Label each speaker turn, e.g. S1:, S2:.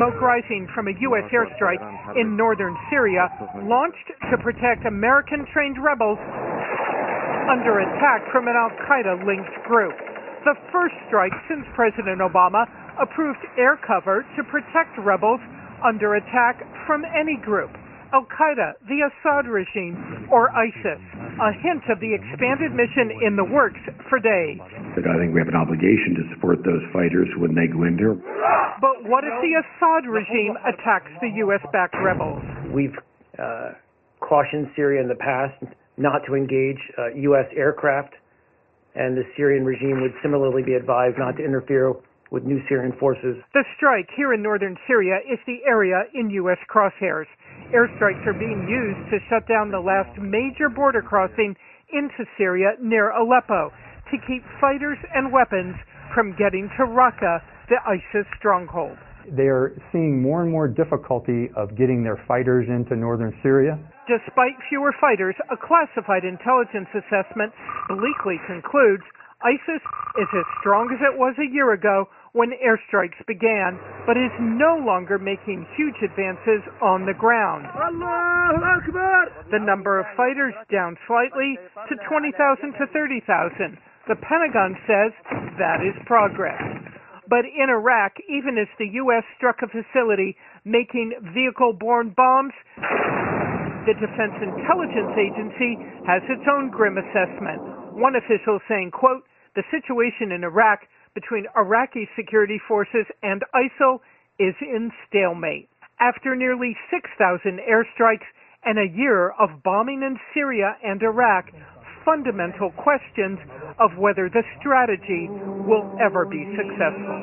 S1: Smoke rising from a U.S. airstrike in northern Syria launched to protect American-trained rebels under attack from an al-Qaeda-linked group. The first strike since President Obama approved air cover to protect rebels under attack from any group. Al-Qaeda, the Assad regime, or ISIS. A hint of the expanded mission in the works for days.
S2: But I think we have an obligation to support those fighters when they go in there.
S1: But what if the Assad regime attacks the U.S.-backed rebels?
S3: We've cautioned Syria in the past not to engage U.S. aircraft, and the Syrian regime would similarly be advised not to interfere with new Syrian forces.
S1: The strike here in northern Syria is the area in U.S. crosshairs. Airstrikes are being used to shut down the last major border crossing into Syria near Aleppo to keep fighters and weapons from getting to Raqqa, the ISIS stronghold.
S4: They are seeing more and more difficulty of getting their fighters into northern Syria.
S1: Despite fewer fighters, a classified intelligence assessment bleakly concludes ISIS is as strong as it was a year ago when airstrikes began, but is no longer making huge advances on the ground.
S5: Allahu Akbar!
S1: The number of fighters down slightly to 20,000 to 30,000. The Pentagon says that is progress. But in Iraq, even as the U.S. struck a facility making vehicle-borne bombs, the Defense Intelligence Agency has its own grim assessment. One official saying, quote, "The situation in Iraq between Iraqi security forces and ISIL is in stalemate." After nearly 6,000 airstrikes and a year of bombing in Syria and Iraq, fundamental questions of whether the strategy will ever be successful.